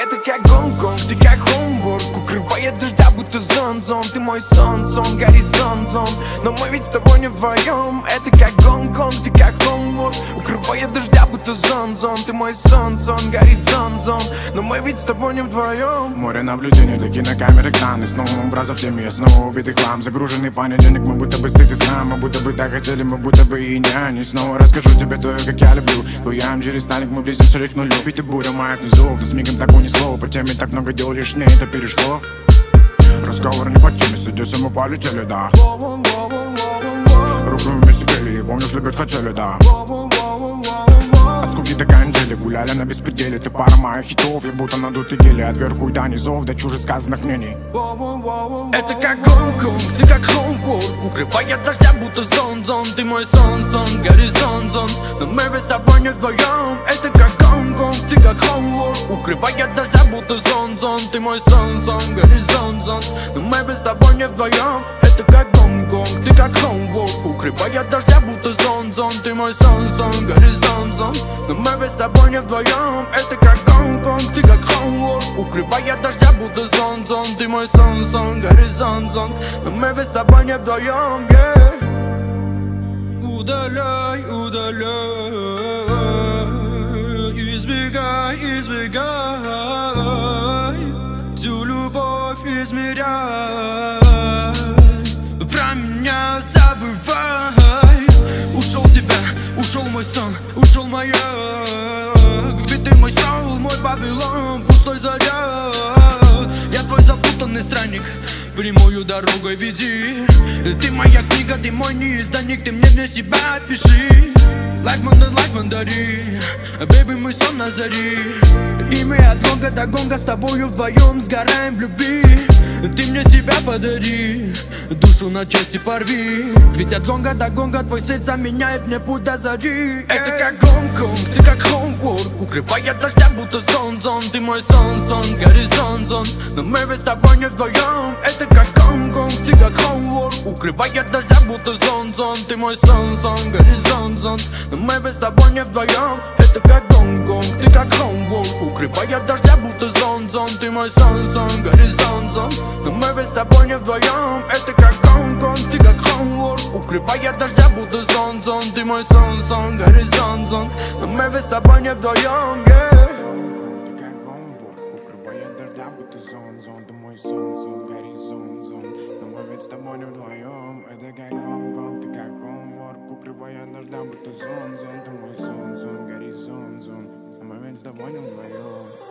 Это как Гонконг, ты как Хомбург, укрывает дождя, будто зон-зон. Ты мой сон-сон, горизонт-зон, но мы ведь с тобой не вдвоем. Это как Гонконг, ты как Хомбург, укрывает дождя, будто зон-зон. Ты мой сон-сон, горизонт-зон, но мы ведь с тобой не вдвоем. Море наблюдений, до кинокамеры экраны, снова образов в теме, снова убитый хлам. Загруженный понедельник, мы будто бы стыд и сна. Мы будто бы так хотели, мы будто бы и няни. Снова расскажу тебе то, как я люблю. Туям через сталик, мы близимся к нулю. Ведь и буря моя внизу, да с мигом так унесло. По теме так много дел лишнее, это перешло. Разговор не по теме, сидись, мы полетели, да. Руку вместе пели, помнишь, любят хотели, да. От скуки до канители, гуляли на беспределе. Ты пара моих хитов, я будто надутый гели. От верху и до низов, до чужих сказанных мнений. Это как Гонконг, ты как Хомбург, укрывает дождя, будто зон-зон. Ты мой сон-сон, горизонт-зон, но мы ведь с тобой не вдвоем. Это как Гонконг, ты как Хомбург, укрывает дождя, будто зон-зон. Ты мой сон-сон, горизонт-зон, но мы ведь с тобой не вдвоем. Это как Гонконг, ты как Хомбург, укрывает дождя, будто зон-зон. Ты мой сон-сон, горизонт-зон, но мы ведь с тобой не вдвоем. Это как Гонконг, ты как Хомбург, укрывает дождя, будто зон-зон. Ты мой сон-сон, горизонт-зон, но мы ведь с тобой не вдвоем, yeah. Удаляй, удаляй, избегай, избегай, всю любовь измеряй, про меня забывай. Ушел с тебя, ушел мой сон, ушел моя. Ведь ты мой соул, мой Вавилон, пустой заряд. Я твой запутанный странник, прямую дорогой веди. Ты моя книга, ты мой неизданник, ты мне для себя пиши. Лайф мандарин, бэйби, мой сон на заре. И мы от гонга до гонга с тобою вдвоем сгораем в любви. Ты мне себя подари, душу на части порви. Ведь от гонга до гонга твой свет заменяет мне путь до зари. Это как Гонконг, ты как Хомбург, укрывает дождя, будто зон-зон. Ты мой сон-сон, горизонт-зон, но мы ведь с тобой не вдвоем. Это как Гонконг, ты как Хомбург, укрывает дождя, будто зон-зон. Ты мой сон-сон, горизонт-зон, но мы ведь с тобой не вдвоем. Это как Гонконг, ты как Хомбург, укрывает дождя, будто зон-зон. Ты мой сон-сон, горизонт-зон, но мы ведь с тобой не вдвоем. Это как Гонконг, ты как Хомбург, укрывает дождя, будто зон-зон. Ты мой сон-сон, горизонт-зон, но мы ведь с тобой не вдвоем, yeah. Ты как Хомбург, укрывает дождя, будто зон-зон. Ты мой сон-сон, горизонт-зон, но мы ведь с тобой не вдвоем. Это как Гонконг, ты как Хомбург, укрывает дождя, будто зон-зон. Ты мой сон-сон, горизонт-зон, но мы ведь с тобой не вдвоем.